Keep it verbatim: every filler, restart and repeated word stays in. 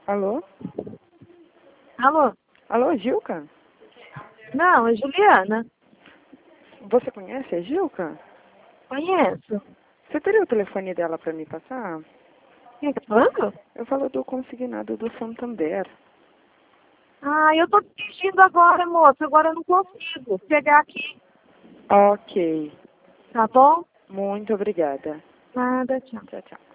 Alô? Alô? Alô, Gilca? Não, é Juliana. Você conhece a Gilca? Conheço. Você teria o telefone dela para me passar? Quem tá falando? Eu falo do consignado do Santander. Ah, eu tô dirigindo agora, moça. Agora eu não consigo pegar aqui. Ok. Tá bom? Muito obrigada. Nada, tchau. Tchau, tchau.